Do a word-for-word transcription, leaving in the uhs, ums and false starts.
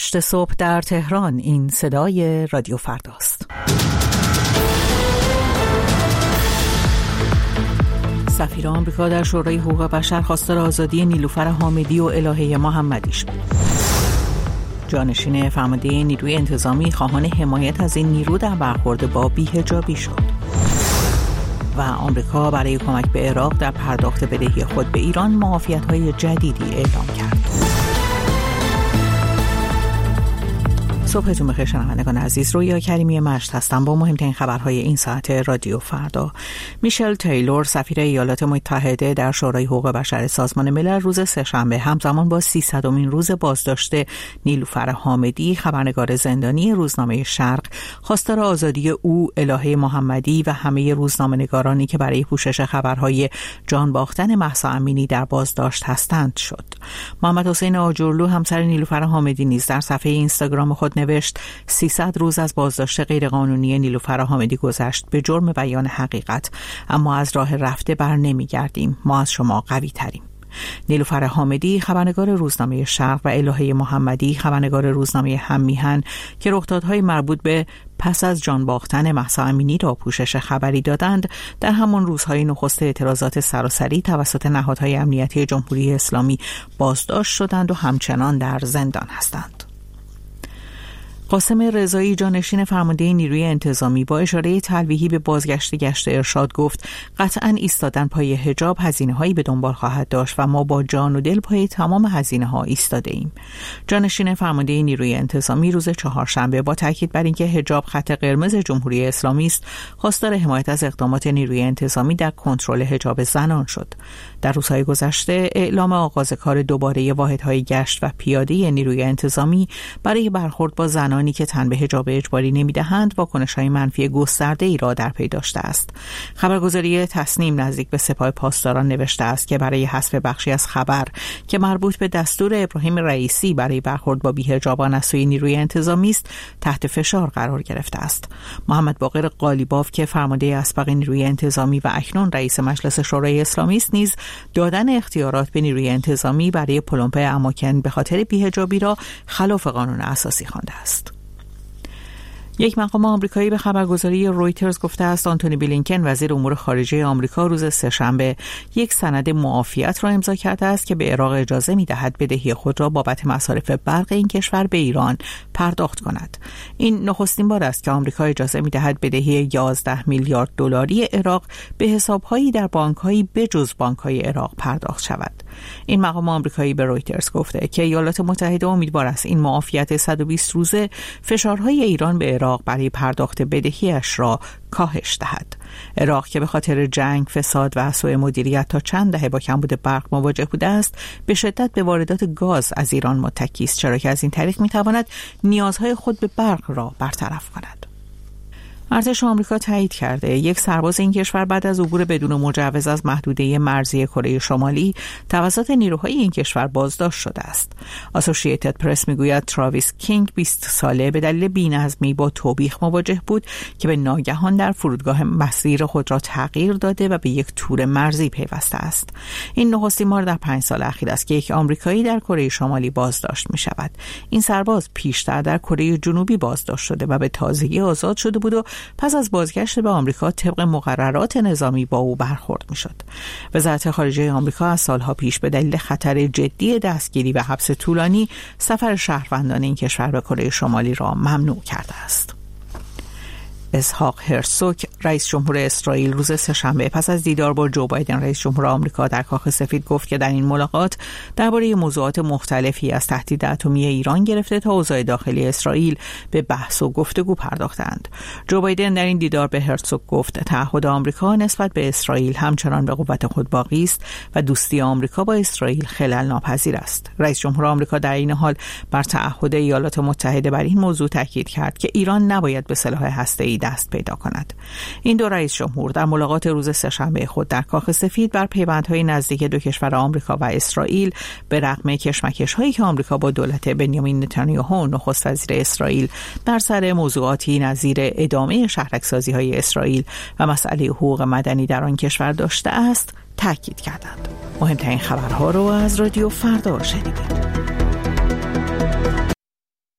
هشت صبح در تهران. این صدای رادیو فرداست. سفیر آمریکا در شورای حقوق بشر خواستار آزادی نیلوفر حامدی و الهه محمدی شد. جانشین فرمانده نیروی انتظامی خواهان حمایت از این نیرو در برخورد با بی‌حجابی شد. و آمریکا برای کمک به عراق در پرداخت بدهی خود به ایران معافیت‌های جدیدی اعلام کرد. صبحتون بخیر شنوندگان عزیز، رویا کریمی مشت هستم با مهمترین خبرهای این ساعت رادیو فردا. میشل تیلور سفیر ایالات متحده در شورای حقوق بشر سازمان ملل روز سه‌شنبه همزمان با سیصدمین روز بازداشت نیلوفر حامدی خبرنگار زندانی روزنامه شرق خواستار آزادی او، الهه محمدی و همه روزنامه‌نگارانی که برای پوشش خبرهای جان باختن مهسا امینی در بازداشت هستند شد. محمد حسین آجرلو همسر نیلوفر حامدی نیز در صفحه اینستاگرام خود نوشت سیصد روز از بازداشت غیرقانونی نیلوفر حامدی گذشت به جرم بیان حقیقت، اما از راه رفته بر نمی گردیم. ما از شما قوی تریم. نیلوفر حامدی خبرنگار روزنامه شرق و الهه محمدی خبرنگار روزنامه هم میهن که رخدادهای مربوط به پس از جان باختن مهسا امینی را پوشش خبری دادند، در همان روزهای نخست اعتراضات سراسری توسط نهادهای امنیتی جمهوری اسلامی بازداشت شدند و همچنان در زندان هستند. قاسم رضایی جانشین فرمانده نیروی انتظامی با اشاره تلویحی به بازگشت گشت ارشاد گفت قطعاً ایستادن پای حجاب هزینه‌هایی به دنبال خواهد داشت و ما با جان و دل پای تمام هزینه‌ها ایستاده ایم. جانشین فرمانده نیروی انتظامی روز چهارشنبه با تاکید بر اینکه حجاب خط قرمز جمهوری اسلامی است، خواستار حمایت از اقدامات نیروی انتظامی در کنترل حجاب زنان شد. در روزهای گذشته اعلام آغاز کار دوباره واحدهای گشت و پیاده نیروی انتظامی برای برخورد با زنان که تن به حجاب اجباری نمیدهند واکنش‌های منفی گسترده‌ای را در پی داشته است. خبرگزاری تصنیم نزدیک به سپاه پاسداران نوشته است که برای حذف بخشی از خبر که مربوط به دستور ابراهیم رئیسی برای برخورد با بی‌حجابان از سوی نیروی انتظامی است تحت فشار قرار گرفته است. محمد باقر قالیباف که فرمانده اسبق نیروی انتظامی و اکنون رئیس مجلس شورای اسلامی است نیز دادن اختیارات به نیروی انتظامی برای پلمپ اماکن به خاطر بی‌حجابی را خلاف قانون اساسی خوانده است. یک مقام آمریکایی به خبرگزاری رویترز گفته است آنتونی بلینکن وزیر امور خارجه آمریکا روز سه‌شنبه یک سند معافیت را امضا کرده است که به عراق اجازه می‌دهد بدهی خود را بابت مصارف برق این کشور به ایران پرداخت کند. این نخستین بار است که آمریکا اجازه می‌دهد بدهی یازده میلیارد دلاری عراق به حساب‌هایی در بانک‌هایی بجز بانک‌های عراق پرداخت شود. این مقام آمریکایی به رویترز گفته که ایالات متحده امیدوار است این معافیت صد و بیست روزه فشارهای ایران به عراق برای پرداخت بدهیش را کاهش دهد. عراق که به خاطر جنگ، فساد و سوء مدیریت تا چند دهه با کمبود برق مواجه بوده است، به شدت به واردات گاز از ایران متکی است، چرا که از این طریق می‌تواند نیازهای خود به برق را برطرف کند. ارتش آمریکا تایید کرده یک سرباز این کشور بعد از عبور بدون مجوز از محدوده مرزی کره شمالی توسط نیروهای این کشور بازداشت شده است. اسوسییتد پرس میگوید تراویس کینگ بیست ساله به دلیل بی‌نظمی با توبیخ مواجه بود که به ناگهان در فرودگاه مسیر خود را تغییر داده و به یک تور مرزی پیوسته است. این نخستین بار در پنج سال اخیر است که یک آمریکایی در کره شمالی بازداشت می شود. این سرباز پیشتر در کره جنوبی بازداشت شده و به تازگی آزاد شده بود و پس از بازگشت به آمریکا طبق مقررات نظامی با او برخورد می‌شد. وزارت خارجه آمریکا از سالها پیش به دلیل خطر جدی دستگیری و حبس طولانی سفر شهروندان این کشور به کره شمالی را ممنوع کرده است. اسحاق هرتزوگ رئیس جمهور اسرائیل روز سه‌شنبه پس از دیدار با جو بایدن رئیس جمهور آمریکا در کاخ سفید گفت که در این ملاقات درباره موضوعات مختلفی از تهدید اتمی ایران گرفته تا اوضاع داخلی اسرائیل به بحث و گفتگو پرداختند. جو بایدن در این دیدار به هرتزوگ گفت تعهد آمریکا نسبت به اسرائیل همچنان به قوت خود باقی است و دوستی آمریکا با اسرائیل خلل ناپذیر است. رئیس جمهور آمریکا در این حال بر تعهد ایالات متحده بر این موضوع تاکید کرد که ایران نباید به سلاح هسته‌ای دست پیدا کند. این دو رئیس جمهور در ملاقات روز سه‌شنبه خود در کاخ سفید بر پیوندهای نزدیک دو کشور آمریکا و اسرائیل به رغم کشمکش‌هایی که آمریکا با دولت بنیامین نتانیاهو نخست وزیر اسرائیل در سر موضوعاتی نظیر ادامه شهرک‌سازی‌های اسرائیل و مسئله حقوق مدنی در آن کشور داشته است تاکید کردند. مهمترین خبرها رو از رادیو فردا شنیدید.